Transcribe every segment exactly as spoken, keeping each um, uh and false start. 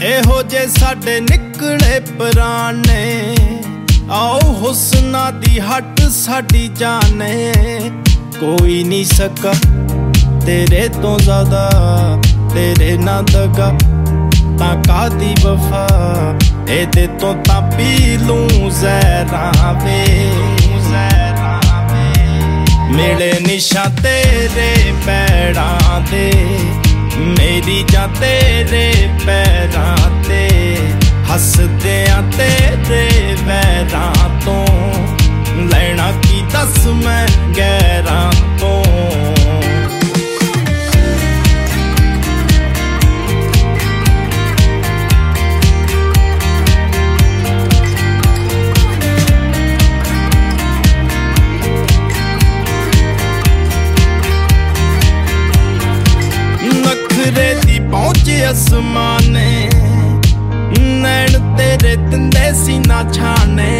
ਇਹੋ ਜੇ ਸਾਡੇ ਨਿਕਲੇ ਪੁਰਾਣੇ, ਆਓ ਹੁਸਨਾ ਦੀ ਹੱਟ ਸਾਡੀ ਜਾਣੇ। ਕੋਈ ਨਹੀਂ ਸਕਾ तेरे तो ज्यादा, तेरे ना दगा तां कादी वफा, एदे तो तां पी लूं ज़हरा वे। मिले निशा तेरे पैरां दे, मेरी जां तेरे पैरां ते, हसदियां तेरे वैरां तो, लैना की दस मैं गैरां तो। पहुंचे आसमाने, नैन तेरे तिंदे सीना छाने।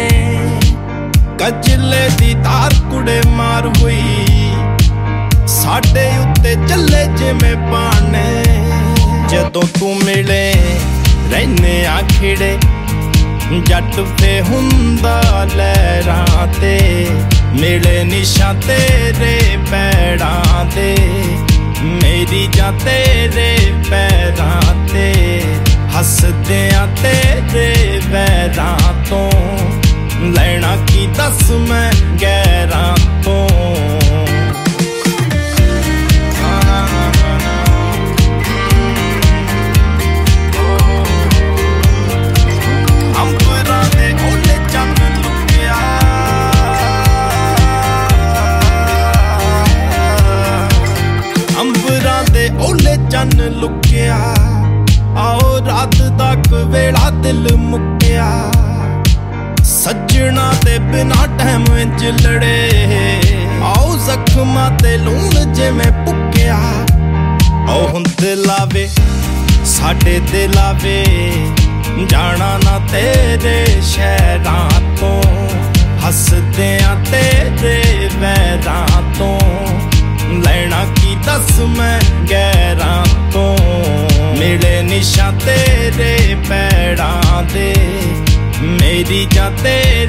कजले दी तार कुड़े मार हुई, साडे उत्ते चले जिवें पाने। जदों तू मिले रहने आखिड़े, जट पे हुंदा लहरां ते। मिले निशा तेरे पैरां दे, मेरी जां तेरे पैरां ते, हसदियां तेरे वैरां तो, लैना की दस मैं गैरां तो। अंबरां दे ओले चन्न लुकिया, अंबरां दे ओले चन्न लुकिया। आओ रात दा वेला दिल मुक्या, सजना दे बिना टैम विच लड़े। आओ जख्मां ते लूण जिवें पुक्या, आओ हुण दिलावे साडे दिलावे, जाना ना तेरे शहरां तो, हसदियां तेरे वैरां तो, लैना की दस मैं गैरां तो। मिले निशा तेरे पैरां दे, मेरी जां तेरे